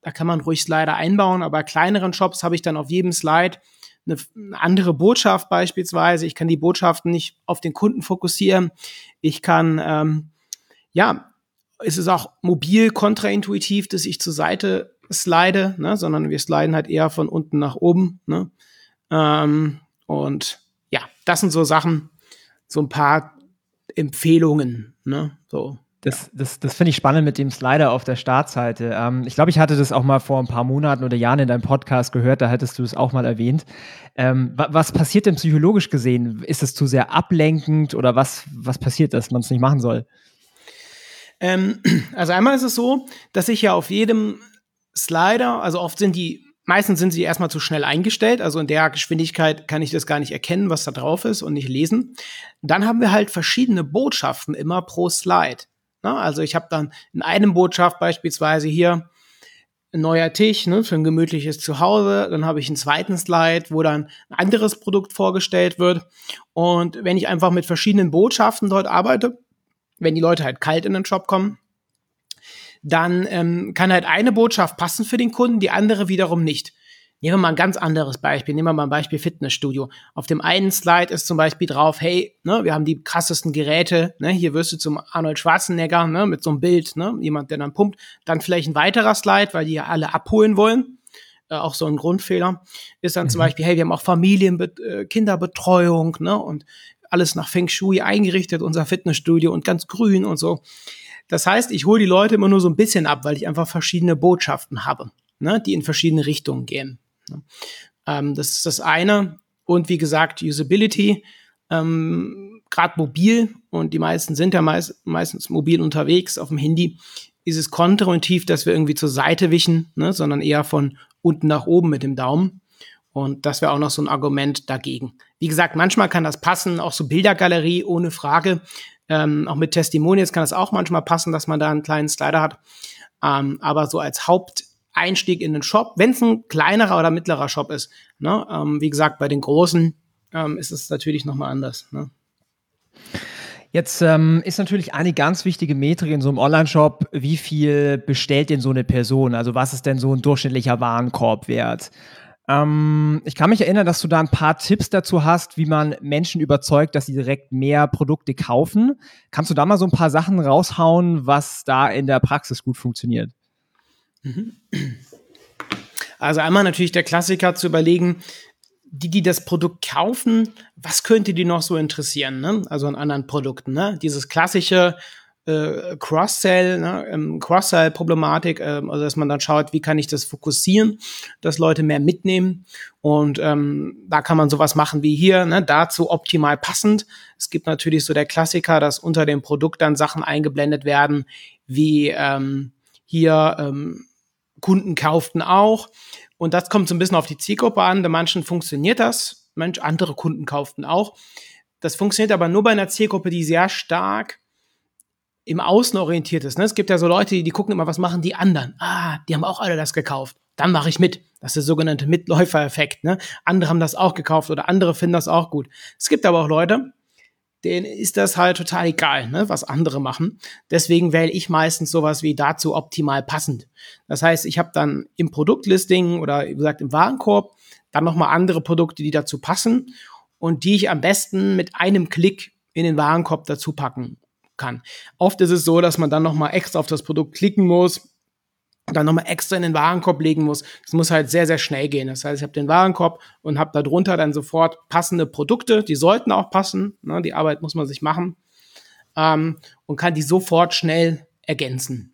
da kann man ruhig Slider einbauen, aber bei kleineren Shops habe ich dann auf jedem Slide eine, eine andere Botschaft beispielsweise. Ich kann die Botschaften nicht auf den Kunden fokussieren. Ich kann, ähm, ja, es ist auch mobil kontraintuitiv, dass ich zur Seite slide, ne, sondern wir sliden halt eher von unten nach oben. Ne? Ähm, und ja, das sind so Sachen, so ein paar Empfehlungen. Ne? So. Das, das, das finde ich spannend mit dem Slider auf der Startseite. Ähm, ich glaube, ich hatte das auch mal vor ein paar Monaten oder Jahren in deinem Podcast gehört, da hattest du es auch mal erwähnt. Ähm, wa- was passiert denn psychologisch gesehen? Ist es zu sehr ablenkend oder was, was passiert, dass man es nicht machen soll? Ähm, also einmal ist es so, dass ich ja auf jedem Slider, also oft sind die, meistens sind sie erstmal zu schnell eingestellt, also in der Geschwindigkeit kann ich das gar nicht erkennen, was da drauf ist und nicht lesen. Dann haben wir halt verschiedene Botschaften immer pro Slide. Na, also ich habe dann in einem Botschaft beispielsweise hier ein neuer Tisch, ne, für ein gemütliches Zuhause. Dann habe ich einen zweiten Slide, wo dann ein anderes Produkt vorgestellt wird. Und wenn ich einfach mit verschiedenen Botschaften dort arbeite, wenn die Leute halt kalt in den Shop kommen, dann ähm, kann halt eine Botschaft passen für den Kunden, die andere wiederum nicht. Nehmen wir mal ein ganz anderes Beispiel. Nehmen wir mal ein Beispiel Fitnessstudio. Auf dem einen Slide ist zum Beispiel drauf, hey, ne, wir haben die krassesten Geräte, ne, hier wirst du zum Arnold Schwarzenegger, ne, mit so einem Bild, ne, jemand, der dann pumpt. Dann vielleicht ein weiterer Slide, weil die ja alle abholen wollen. Äh, auch so ein Grundfehler. Ist dann mhm. zum Beispiel, hey, wir haben auch Familien, äh, Kinderbetreuung, ne, und alles nach Feng Shui eingerichtet, unser Fitnessstudio und ganz grün und so. Das heißt, ich hole die Leute immer nur so ein bisschen ab, weil ich einfach verschiedene Botschaften habe, ne, die in verschiedene Richtungen gehen. Ähm, das ist das eine. Und wie gesagt, Usability, ähm, gerade mobil, und die meisten sind ja meist, meistens mobil unterwegs auf dem Handy, ist es kontraintuitiv, dass wir irgendwie zur Seite wischen, ne, sondern eher von unten nach oben mit dem Daumen. Und das wäre auch noch so ein Argument dagegen. Wie gesagt, manchmal kann das passen, auch so Bildergalerie ohne Frage. Ähm, auch mit Testimonials kann das auch manchmal passen, dass man da einen kleinen Slider hat. Ähm, aber so als Haupteinstieg in den Shop, wenn es ein kleinerer oder mittlerer Shop ist, ne, ähm, wie gesagt, bei den großen ähm, ist es natürlich nochmal anders. Ne? Jetzt ähm, ist natürlich eine ganz wichtige Metrik in so einem Online-Shop, wie viel bestellt denn so eine Person? Also was ist denn so ein durchschnittlicher Warenkorbwert? Ähm, ich kann mich erinnern, dass du da ein paar Tipps dazu hast, wie man Menschen überzeugt, dass sie direkt mehr Produkte kaufen. Kannst du da mal so ein paar Sachen raushauen, was da in der Praxis gut funktioniert? Also einmal natürlich der Klassiker zu überlegen, die, die das Produkt kaufen, was könnte die noch so interessieren, ne? Also an anderen Produkten, ne? Dieses klassische äh, Cross-Sell, ne? ähm, Cross-Sell-Problematik, äh, also dass man dann schaut, wie kann ich das fokussieren, dass Leute mehr mitnehmen, und ähm, da kann man sowas machen wie hier, ne? Dazu optimal passend. Es gibt natürlich so der Klassiker, dass unter dem Produkt dann Sachen eingeblendet werden, wie ähm, hier ähm, Kunden kauften auch. Und das kommt so ein bisschen auf die Zielgruppe an. Bei manchen funktioniert das. Mensch, andere Kunden kauften auch. Das funktioniert aber nur bei einer Zielgruppe, die sehr stark im Außen orientiert ist. Ne? Es gibt ja so Leute, die, die gucken immer, was machen die anderen? Ah, die haben auch alle das gekauft. Dann mache ich mit. Das ist der sogenannte Mitläufereffekt. Ne? Andere haben das auch gekauft oder andere finden das auch gut. Es gibt aber auch Leute, denen ist das halt total egal, ne, was andere machen. Deswegen wähle ich meistens sowas wie dazu optimal passend. Das heißt, ich habe dann im Produktlisting oder wie gesagt im Warenkorb dann nochmal andere Produkte, die dazu passen und die ich am besten mit einem Klick in den Warenkorb dazu packen kann. Oft ist es so, dass man dann nochmal extra auf das Produkt klicken muss, dann nochmal extra in den Warenkorb legen muss. Das muss halt sehr, sehr schnell gehen. Das heißt, ich habe den Warenkorb und habe darunter dann sofort passende Produkte. Die sollten auch passen. Ne? Die Arbeit muss man sich machen. Ähm, und kann die sofort schnell ergänzen.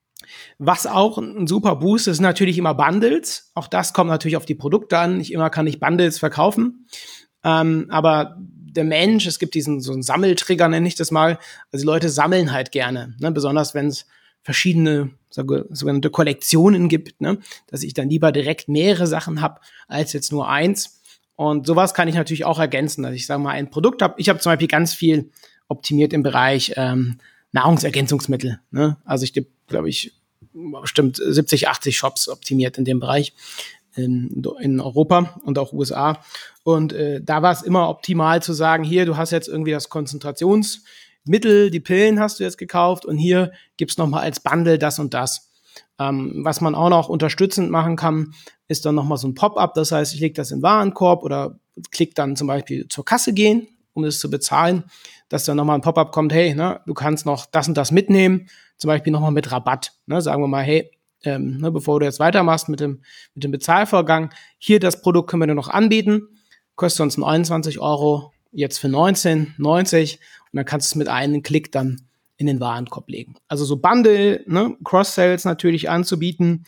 Was auch ein super Boost ist, sind natürlich immer Bundles. Auch das kommt natürlich auf die Produkte an. Nicht immer kann ich Bundles verkaufen. Ähm, aber der Mensch, es gibt diesen so einen Sammeltrigger, nenne ich das mal. Also die Leute sammeln halt gerne. Ne? Besonders wenn es verschiedene sogenannte Kollektionen gibt, ne? Dass ich dann lieber direkt mehrere Sachen habe, als jetzt nur eins. Und sowas kann ich natürlich auch ergänzen, dass ich sage mal ein Produkt habe. Ich habe zum Beispiel ganz viel optimiert im Bereich ähm, Nahrungsergänzungsmittel. Ne? Also ich glaube ich bestimmt siebzig, achtzig Shops optimiert in dem Bereich in, in Europa und auch U S A. Und äh, da war es immer optimal zu sagen, hier, du hast jetzt irgendwie das Konzentrationsmittel, die Pillen hast du jetzt gekauft und hier gibt's noch mal als Bundle das und das. Ähm, was man auch noch unterstützend machen kann, ist dann nochmal so ein Pop-up. Das heißt, ich lege das in den Warenkorb oder klick dann zum Beispiel zur Kasse gehen, um es zu bezahlen, dass dann nochmal ein Pop-up kommt, hey, ne, du kannst noch das und das mitnehmen, zum Beispiel nochmal mit Rabatt. Ne, sagen wir mal, hey, ähm, ne, bevor du jetzt weitermachst mit dem, mit dem Bezahlvorgang, hier das Produkt können wir dir noch anbieten, kostet uns neunundzwanzig Euro, jetzt für neunzehn neunzig und dann kannst du es mit einem Klick dann in den Warenkorb legen. Also so Bundle, ne, Cross-Sales natürlich anzubieten.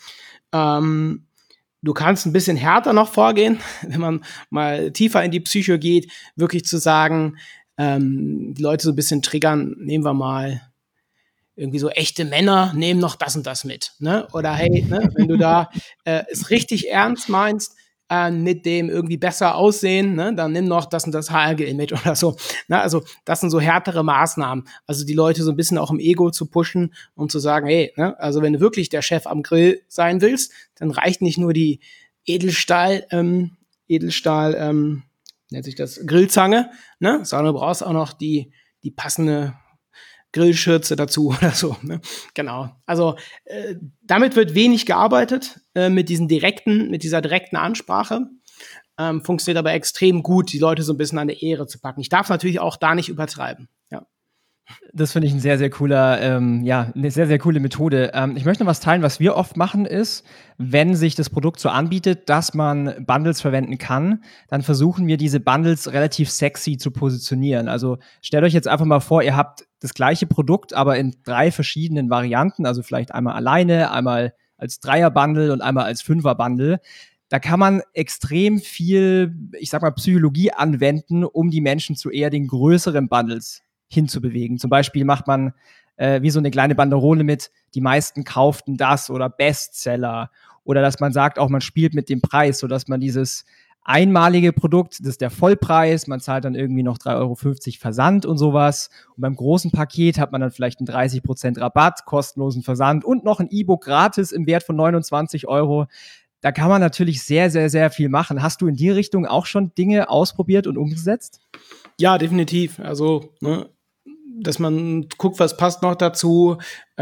Ähm, du kannst ein bisschen härter noch vorgehen, wenn man mal tiefer in die Psyche geht, wirklich zu sagen, ähm, die Leute so ein bisschen triggern, nehmen wir mal irgendwie so echte Männer, nehmen noch das und das mit. Ne? Oder hey, ne, wenn du da äh, es richtig ernst meinst, äh, mit dem irgendwie besser aussehen, ne, dann nimm noch das und das Haargel mit oder so. Ne? Also das sind so härtere Maßnahmen. Also die Leute so ein bisschen auch im Ego zu pushen und zu sagen, hey, ne, also wenn du wirklich der Chef am Grill sein willst, dann reicht nicht nur die Edelstahl, ähm, Edelstahl, ähm, nennt sich das, Grillzange, ne, sondern du brauchst auch noch die, die passende Grillschürze dazu oder so. Ne? Genau. Also äh, damit wird wenig gearbeitet äh, mit diesen direkten, mit dieser direkten Ansprache. Ähm, funktioniert aber extrem gut, die Leute so ein bisschen an der Ehre zu packen. Ich darf natürlich auch da nicht übertreiben. Ja. Das finde ich ein sehr, sehr cooler, ähm, ja, eine sehr, sehr coole Methode. Ähm, ich möchte noch was teilen, was wir oft machen ist, wenn sich das Produkt so anbietet, dass man Bundles verwenden kann, dann versuchen wir diese Bundles relativ sexy zu positionieren. Also stellt euch jetzt einfach mal vor, ihr habt das gleiche Produkt, aber in drei verschiedenen Varianten, also vielleicht einmal alleine, einmal als Dreier-Bundle und einmal als Fünfer-Bundle. Da kann man extrem viel, ich sag mal, Psychologie anwenden, um die Menschen zu eher den größeren Bundles hinzubewegen. Zum Beispiel macht man äh, wie so eine kleine Banderole mit, die meisten kauften das oder Bestseller. Oder dass man sagt, auch man spielt mit dem Preis, sodass man dieses einmalige Produkt, das ist der Vollpreis, man zahlt dann irgendwie noch drei Euro fünfzig Versand und sowas. Und beim großen Paket hat man dann vielleicht einen dreißig Prozent Rabatt, kostenlosen Versand und noch ein E-Book gratis im Wert von neunundzwanzig Euro. Da kann man natürlich sehr, sehr, sehr viel machen. Hast du in die Richtung auch schon Dinge ausprobiert und umgesetzt? Ja, definitiv. Also, ne, dass man guckt, was passt noch dazu,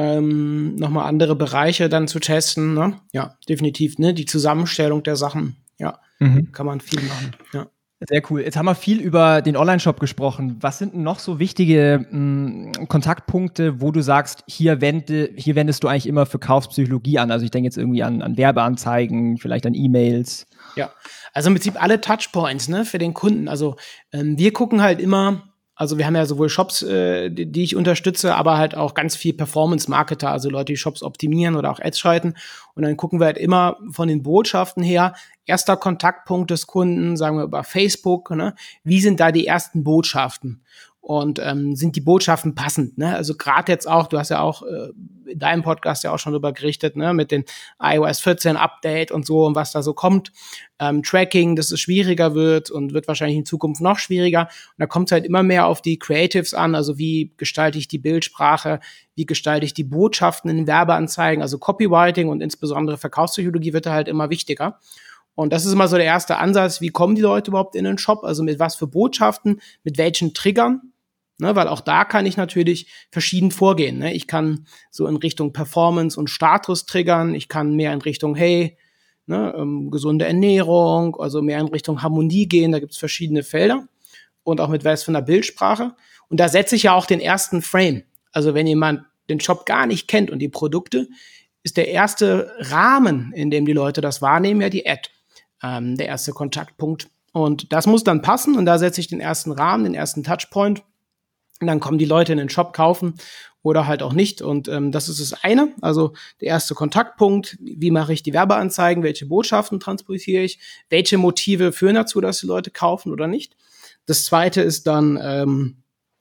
ähm, nochmal andere Bereiche dann zu testen. Ne? Ja, definitiv. Ne? Die Zusammenstellung der Sachen, ja, mhm. kann man viel machen. Ja. Sehr cool. Jetzt haben wir viel über den Online-Shop gesprochen. Was sind denn noch so wichtige mh, Kontaktpunkte, wo du sagst, hier, wende, hier wendest du eigentlich immer Verkaufspsychologie an? Also ich denke jetzt irgendwie an, an Werbeanzeigen, vielleicht an E-Mails. Ja, also im Prinzip alle Touchpoints, ne, für den Kunden. Also ähm, wir gucken halt immer, also wir haben ja sowohl Shops, äh, die, die ich unterstütze, aber halt auch ganz viel Performance-Marketer, also Leute, die Shops optimieren oder auch Ads schalten. Und dann gucken wir halt immer von den Botschaften her, erster Kontaktpunkt des Kunden, sagen wir über Facebook, ne? Wie sind da die ersten Botschaften? Und ähm, sind die Botschaften passend? Ne? Also gerade jetzt auch, du hast ja auch äh, in deinem Podcast ja auch schon drüber gerichtet, ne? Mit den i O S vierzehn Update und so und was da so kommt. Ähm, Tracking, dass es schwieriger wird und wird wahrscheinlich in Zukunft noch schwieriger. Und da kommt es halt immer mehr auf die Creatives an, also wie gestalte ich die Bildsprache, wie gestalte ich die Botschaften in den Werbeanzeigen, also Copywriting und insbesondere Verkaufspsychologie wird da halt immer wichtiger. Und das ist immer so der erste Ansatz, wie kommen die Leute überhaupt in den Shop, also mit was für Botschaften, mit welchen Triggern, ne, weil auch da kann ich natürlich verschieden vorgehen. Ne? Ich kann so in Richtung Performance und Status triggern, ich kann mehr in Richtung, hey, ne, ähm, gesunde Ernährung, also mehr in Richtung Harmonie gehen, da gibt es verschiedene Felder und auch mit was von der Bildsprache. Und da setze ich ja auch den ersten Frame. Also wenn jemand den Shop gar nicht kennt und die Produkte, ist der erste Rahmen, in dem die Leute das wahrnehmen, ja die Ad. Ähm, der erste Kontaktpunkt. Und das muss dann passen und da setze ich den ersten Rahmen, den ersten Touchpoint und dann kommen die Leute in den Shop kaufen oder halt auch nicht und ähm, das ist das eine, also der erste Kontaktpunkt, wie mache ich die Werbeanzeigen, welche Botschaften transportiere ich, welche Motive führen dazu, dass die Leute kaufen oder nicht. Das zweite ist dann, ähm,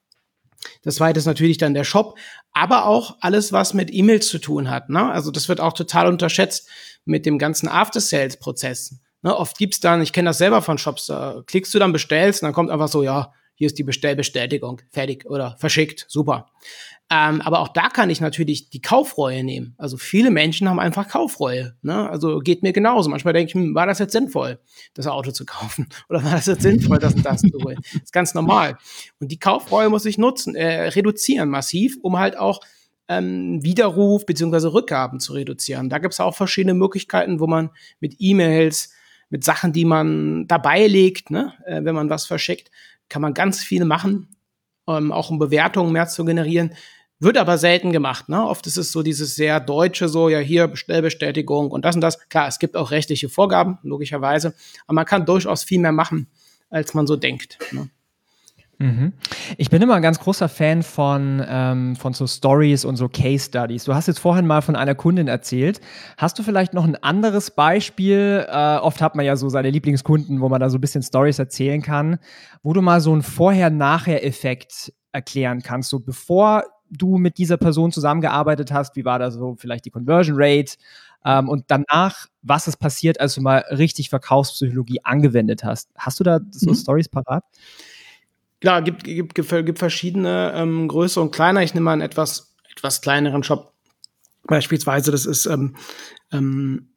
das zweite ist natürlich dann der Shop, aber auch alles, was mit E-Mails zu tun hat, ne? Also das wird auch total unterschätzt mit dem ganzen After-Sales-Prozess. Ne, oft gibt's dann, ich kenne das selber von Shops, da klickst du dann, bestellst und dann kommt einfach so, ja, hier ist die Bestellbestätigung, fertig oder verschickt, super. Ähm, aber auch da kann ich natürlich die Kaufreue nehmen. Also viele Menschen haben einfach Kaufreue. Ne? Also geht mir genauso. Manchmal denke ich, hm, war das jetzt sinnvoll, das Auto zu kaufen? Oder war das jetzt sinnvoll, das und das zu holen? Das ist ganz normal. Und die Kaufreue muss ich nutzen, äh, reduzieren massiv, um halt auch ähm, Widerruf bzw. Rückgaben zu reduzieren. Da gibt es auch verschiedene Möglichkeiten, wo man mit E-Mails, mit Sachen, die man dabei legt, ne, äh, wenn man was verschickt, kann man ganz viel machen, ähm, auch um Bewertungen mehr zu generieren. Wird aber selten gemacht, ne? Oft ist es so dieses sehr deutsche, so, ja, hier Bestellbestätigung und das und das. Klar, es gibt auch rechtliche Vorgaben, logischerweise, aber man kann durchaus viel mehr machen, als man so denkt, ne? Mhm. Ich bin immer ein ganz großer Fan von, ähm, von so Stories und so Case Studies. Du hast jetzt vorhin mal von einer Kundin erzählt. Hast du vielleicht noch ein anderes Beispiel? Äh, oft hat man ja so seine Lieblingskunden, wo man da so ein bisschen Stories erzählen kann, wo du mal so einen Vorher-Nachher-Effekt erklären kannst. So bevor du mit dieser Person zusammengearbeitet hast, wie war da so vielleicht die Conversion Rate? Ähm, und danach, was ist passiert, als du mal richtig Verkaufspsychologie angewendet hast? Hast du da so Mhm. Stories parat? Klar, gibt, gibt, gibt verschiedene, ähm, größere und kleiner. Ich nehme mal einen etwas, etwas kleineren Shop. Beispielsweise, das ist ähm, ähm,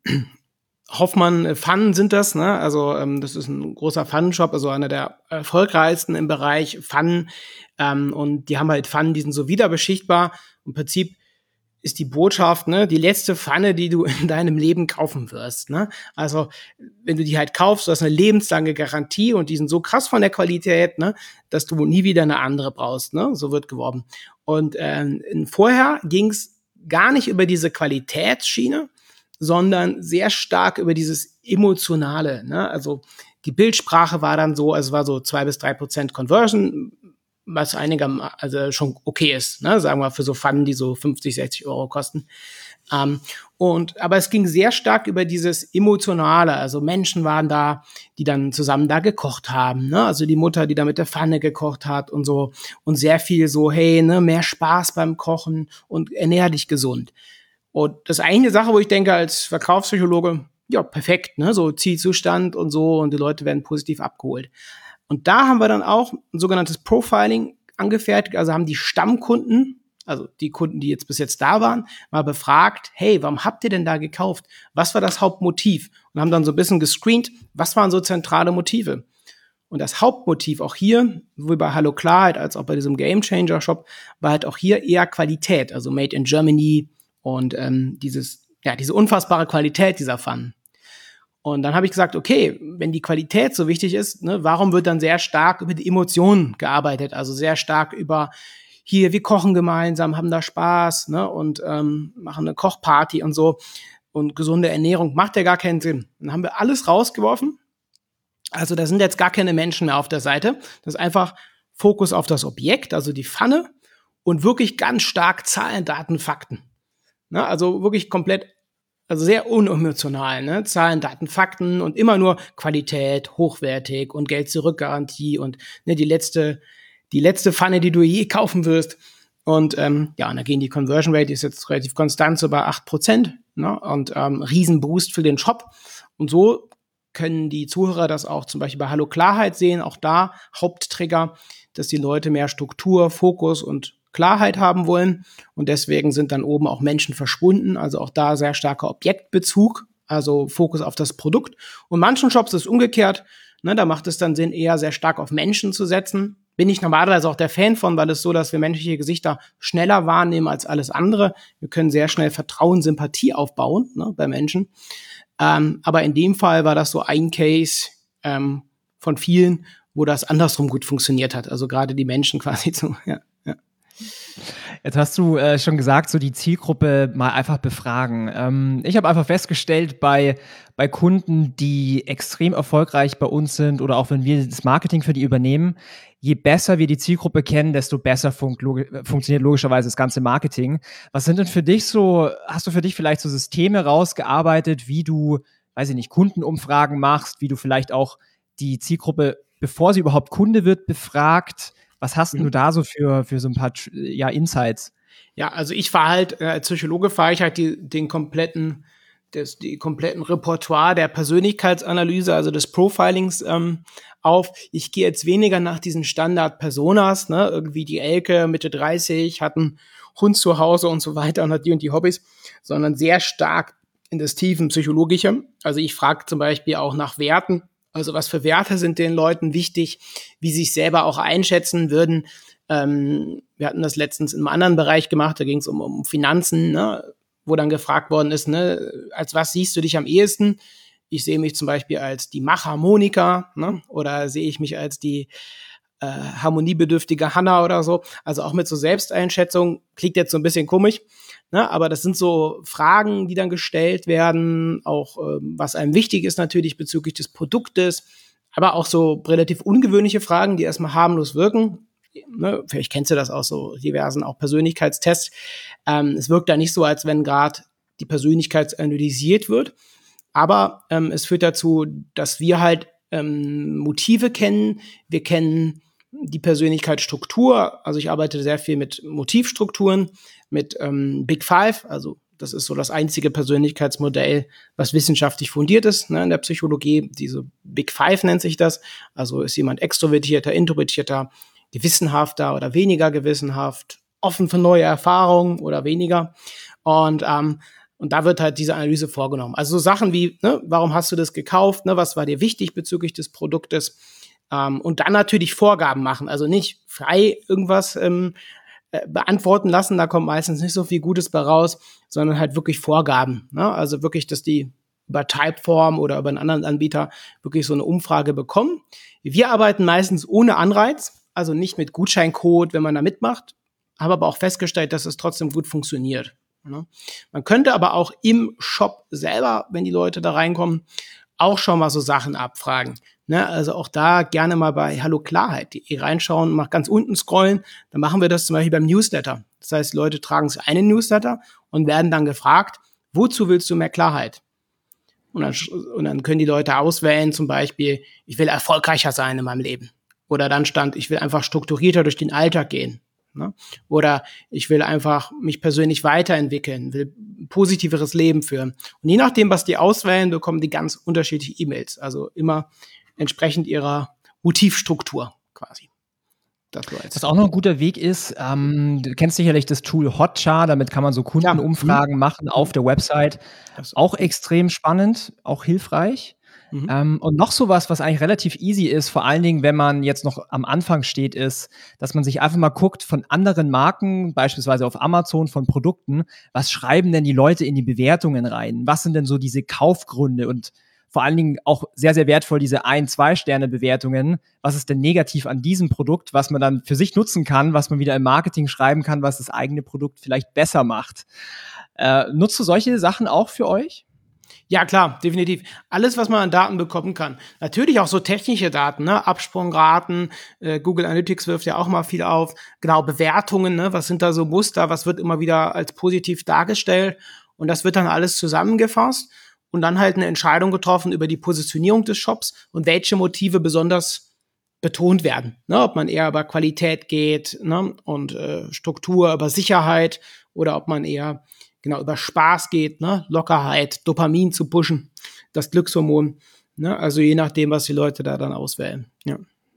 Hoffmann Fun sind das, ne? Also ähm, das ist ein großer Fun-Shop, also einer der erfolgreichsten im Bereich Fun. Ähm, und die haben halt Fun, die sind so wiederbeschichtbar. Im Prinzip ist die Botschaft, ne, die letzte Pfanne, die du in deinem Leben kaufen wirst, ne? Also, wenn du die halt kaufst, du hast eine lebenslange Garantie und die sind so krass von der Qualität, ne, dass du nie wieder eine andere brauchst, ne? So wird geworben. Und ähm, vorher ging's gar nicht über diese Qualitätsschiene, sondern sehr stark über dieses Emotionale, ne? Also, die Bildsprache war dann so, also es war so zwei bis drei Prozent Conversion, was einiger, also schon okay ist, ne, sagen wir für so Pfannen, die so fünfzig, sechzig Euro kosten. Ähm, und, aber es ging sehr stark über dieses Emotionale, also Menschen waren da, die dann zusammen da gekocht haben, ne, also die Mutter, die da mit der Pfanne gekocht hat und so, und sehr viel so, hey, ne, mehr Spaß beim Kochen und ernähr dich gesund. Und das ist eigentlich eine Sache, wo ich denke, als Verkaufspsychologe, ja, perfekt, ne, so Zielzustand und so, und die Leute werden positiv abgeholt. Und da haben wir dann auch ein sogenanntes Profiling angefertigt, also haben die Stammkunden, also die Kunden, die jetzt bis jetzt da waren, mal befragt, hey, warum habt ihr denn da gekauft? Was war das Hauptmotiv? Und haben dann so ein bisschen gescreent, was waren so zentrale Motive? Und das Hauptmotiv auch hier, sowohl bei Hallo Klarheit als auch bei diesem Game Changer Shop, war halt auch hier eher Qualität, also Made in Germany und ähm, dieses, ja, diese unfassbare Qualität dieser Pfannen. Und dann habe ich gesagt, okay, wenn die Qualität so wichtig ist, ne, warum wird dann sehr stark über die Emotionen gearbeitet? Also sehr stark über, hier, wir kochen gemeinsam, haben da Spaß, ne, und ähm, machen eine Kochparty und so. Und gesunde Ernährung macht ja gar keinen Sinn. Dann haben wir alles rausgeworfen. Also da sind jetzt gar keine Menschen mehr auf der Seite. Das ist einfach Fokus auf das Objekt, also die Pfanne, und wirklich ganz stark Zahlen, Daten, Fakten. Ne, also wirklich komplett, also sehr unemotional, ne? Zahlen, Daten, Fakten und immer nur Qualität, hochwertig und Geld-Zurück-Garantie und ne, die letzte, die letzte Pfanne, die du je kaufen wirst. Und ähm, ja, und da gehen die Conversion Rate, die ist jetzt relativ konstant, so bei acht Prozent, ne? Und ähm, Riesenboost für den Shop. Und so können die Zuhörer das auch zum Beispiel bei Hallo Klarheit sehen, auch da Haupttrigger, dass die Leute mehr Struktur, Fokus und Klarheit haben wollen, und deswegen sind dann oben auch Menschen verschwunden, also auch da sehr starker Objektbezug, also Fokus auf das Produkt. Und manchen Shops ist umgekehrt, ne, da macht es dann Sinn, eher sehr stark auf Menschen zu setzen. Bin ich normalerweise auch der Fan von, weil es so, dass wir menschliche Gesichter schneller wahrnehmen als alles andere. Wir können sehr schnell Vertrauen, Sympathie aufbauen, ne, bei Menschen. Ähm, aber in dem Fall war das so ein Case ähm, von vielen, wo das andersrum gut funktioniert hat. Also gerade die Menschen quasi zu, ja. Jetzt hast du äh, schon gesagt, so die Zielgruppe mal einfach befragen. Ähm, ich habe einfach festgestellt, bei, bei Kunden, die extrem erfolgreich bei uns sind oder auch wenn wir das Marketing für die übernehmen, je besser wir die Zielgruppe kennen, desto besser fun- log- funktioniert logischerweise das ganze Marketing. Was sind denn für dich so, hast du für dich vielleicht so Systeme rausgearbeitet, wie du, weiß ich nicht, Kundenumfragen machst, wie du vielleicht auch die Zielgruppe, bevor sie überhaupt Kunde wird, befragt? Was hast mhm. du da so für, für so ein paar ja, Insights? Ja, also ich fahre halt, äh, als Psychologe fahre ich halt die, den kompletten, das, die kompletten Repertoire der Persönlichkeitsanalyse, also des Profilings ähm, auf. Ich gehe jetzt weniger nach diesen Standard-Personas, ne, irgendwie die Elke, Mitte dreißig, hat einen Hund zu Hause und so weiter und hat die und die Hobbys, sondern sehr stark in das tiefen Psychologische. Also ich frage zum Beispiel auch nach Werten, Also was für Werte sind den Leuten wichtig, wie sie sich selber auch einschätzen würden. Ähm, wir hatten das letztens in einem anderen Bereich gemacht, da ging es um, um Finanzen, ne, wo dann gefragt worden ist, ne, als was siehst du dich am ehesten? Ich sehe mich zum Beispiel als die Machharmonika, ne, oder sehe ich mich als die äh, harmoniebedürftige Hanna oder so. Also auch mit so Selbsteinschätzung, klingt jetzt so ein bisschen komisch, ne, aber das sind so Fragen, die dann gestellt werden, auch ähm, was einem wichtig ist natürlich bezüglich des Produktes, aber auch so relativ ungewöhnliche Fragen, die erstmal harmlos wirken. Ne, vielleicht kennst du das aus so diversen auch Persönlichkeitstests. Ähm, es wirkt da nicht so, als wenn gerade die Persönlichkeit analysiert wird, aber ähm, es führt dazu, dass wir halt ähm, Motive kennen. Wir kennen die Persönlichkeitsstruktur. Also ich arbeite sehr viel mit Motivstrukturen, mit ähm, Big Five. Also das ist so das einzige Persönlichkeitsmodell, was wissenschaftlich fundiert ist, ne, in der Psychologie. Diese Big Five nennt sich das. Also ist jemand extrovertierter, introvertierter, gewissenhafter oder weniger gewissenhaft, offen für neue Erfahrungen oder weniger. Und ähm, und da wird halt diese Analyse vorgenommen. Also so Sachen wie, ne, warum hast du das gekauft, ne, was war dir wichtig bezüglich des Produktes? Ähm, und dann natürlich Vorgaben machen, also nicht frei irgendwas ähm, äh, beantworten lassen, da kommt meistens nicht so viel Gutes bei raus, sondern halt wirklich Vorgaben. Ne? Also wirklich, dass die über Typeform oder über einen anderen Anbieter wirklich so eine Umfrage bekommen. Wir arbeiten meistens ohne Anreiz, also nicht mit Gutscheincode, wenn man da mitmacht, habe aber auch festgestellt, dass es trotzdem gut funktioniert. Ne? Man könnte aber auch im Shop selber, wenn die Leute da reinkommen, auch schon mal so Sachen abfragen. Ne? Also auch da gerne mal bei Hallo Klarheit, die reinschauen, mal ganz unten scrollen, dann machen wir das zum Beispiel beim Newsletter. Das heißt, Leute tragen sich einen Newsletter und werden dann gefragt, wozu willst du mehr Klarheit? Und dann, und dann können die Leute auswählen, zum Beispiel, ich will erfolgreicher sein in meinem Leben. Oder dann stand, ich will einfach strukturierter durch den Alltag gehen. Ne? Oder ich will einfach mich persönlich weiterentwickeln, will ein positiveres Leben führen. Und je nachdem, was die auswählen, bekommen die ganz unterschiedliche E-Mails. Also immer entsprechend ihrer Motivstruktur quasi. Das Was auch noch ein guter Weg ist, ähm, du kennst sicherlich das Tool Hotjar, damit kann man so Kundenumfragen ja. machen auf der Website. Auch extrem spannend, auch hilfreich. Mhm. Ähm, und noch sowas, was eigentlich relativ easy ist, vor allen Dingen, wenn man jetzt noch am Anfang steht, ist, dass man sich einfach mal guckt von anderen Marken, beispielsweise auf Amazon von Produkten, was schreiben denn die Leute in die Bewertungen rein? Was sind denn so diese Kaufgründe? Und vor allen Dingen auch sehr, sehr wertvoll diese ein-, zwei-Sterne-Bewertungen. Was ist denn negativ an diesem Produkt, was man dann für sich nutzen kann, was man wieder im Marketing schreiben kann, was das eigene Produkt vielleicht besser macht? Äh, nutzt du solche Sachen auch für euch? Ja, klar, definitiv. Alles, was man an Daten bekommen kann. Natürlich auch so technische Daten, ne? Absprungraten, äh, Google Analytics wirft ja auch mal viel auf. Genau, Bewertungen, ne? Was sind da so Muster, was wird immer wieder als positiv dargestellt? Und das wird dann alles zusammengefasst und dann halt eine Entscheidung getroffen über die Positionierung des Shops und welche Motive besonders betont werden. Ne? Ob man eher über Qualität geht, ne? Und äh, Struktur, über Sicherheit oder ob man eher genau über Spaß geht, ne? Lockerheit, Dopamin zu pushen, das Glückshormon. Ne? Also je nachdem, was die Leute da dann auswählen. Ja.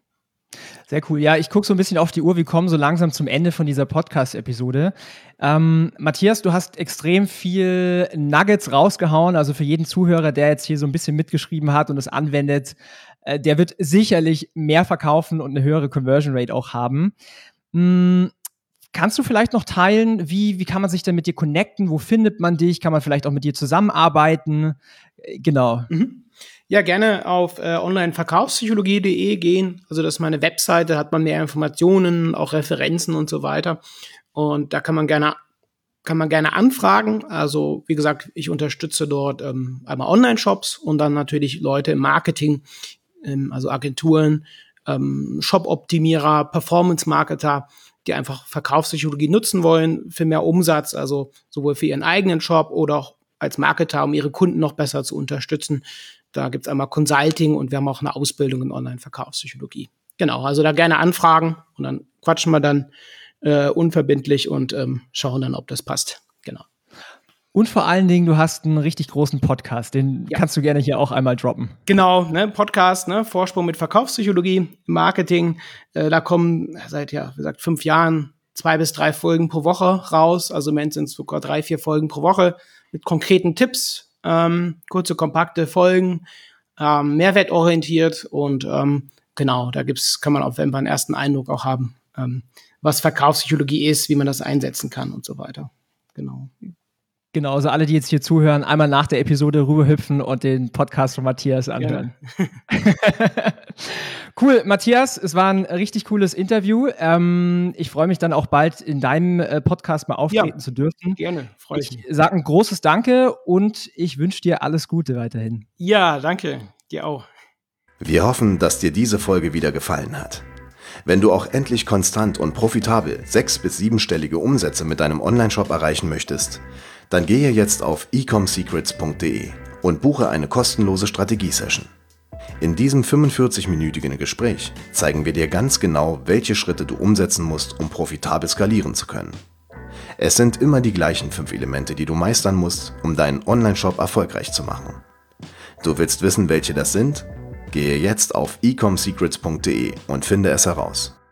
Sehr cool. Ja, ich gucke so ein bisschen auf die Uhr. Wir kommen so langsam zum Ende von dieser Podcast-Episode. Ähm, Matthias, du hast extrem viel Nuggets rausgehauen. Also für jeden Zuhörer, der jetzt hier so ein bisschen mitgeschrieben hat und es anwendet, äh, der wird sicherlich mehr verkaufen und eine höhere Conversion Rate auch haben. Hm, kannst du vielleicht noch teilen, wie, wie kann man sich denn mit dir connecten? Wo findet man dich? Kann man vielleicht auch mit dir zusammenarbeiten? Äh, genau. Mhm. Ja, gerne auf äh, online verkaufspsychologie punkt de gehen. Also das ist meine Webseite, hat man mehr Informationen, auch Referenzen und so weiter. Und da kann man gerne kann man gerne anfragen. Also wie gesagt, ich unterstütze dort ähm, einmal Online-Shops und dann natürlich Leute im Marketing, ähm, also Agenturen, ähm, Shop-Optimierer, Performance-Marketer, die einfach Verkaufspsychologie nutzen wollen für mehr Umsatz, also sowohl für ihren eigenen Shop oder auch als Marketer, um ihre Kunden noch besser zu unterstützen. Da gibt's einmal Consulting und wir haben auch eine Ausbildung in Online-Verkaufspsychologie. Genau, also da gerne anfragen und dann quatschen wir dann äh, unverbindlich und ähm, schauen dann, ob das passt. Genau. Und vor allen Dingen, du hast einen richtig großen Podcast, den ja. kannst du gerne hier auch einmal droppen. Genau, ne, Podcast, ne, Vorsprung mit Verkaufspsychologie, Marketing. Äh, da kommen seit, ja, wie gesagt, fünf Jahren zwei bis drei Folgen pro Woche raus. Also im Moment sind es sogar drei, vier Folgen pro Woche mit konkreten Tipps, ähm, kurze, kompakte Folgen. ähm, mehrwertorientiert und ähm, genau, da gibt's, kann man auf jeden Fall einen ersten Eindruck auch haben, ähm, was Verkaufspsychologie ist, wie man das einsetzen kann und so weiter. Genau. Genau, also alle, die jetzt hier zuhören, einmal nach der Episode rüberhüpfen und den Podcast von Matthias anhören. Cool, Matthias, es war ein richtig cooles Interview. Ähm, ich freue mich dann auch bald in deinem äh, Podcast mal auftreten Ja, zu dürfen. Gerne, freue ich mich. Ich sage ein großes Danke und ich wünsche dir alles Gute weiterhin. Ja, danke, dir auch. Wir hoffen, dass dir diese Folge wieder gefallen hat. Wenn du auch endlich konstant und profitabel sechs- bis siebenstellige Umsätze mit deinem Onlineshop erreichen möchtest, dann gehe jetzt auf ecomsecrets punkt de und buche eine kostenlose Strategie-Session. In diesem fünfundvierzig-minütigen Gespräch zeigen wir dir ganz genau, welche Schritte du umsetzen musst, um profitabel skalieren zu können. Es sind immer die gleichen fünf Elemente, die du meistern musst, um deinen Onlineshop erfolgreich zu machen. Du willst wissen, welche das sind? Gehe jetzt auf ecomsecrets punkt de und finde es heraus.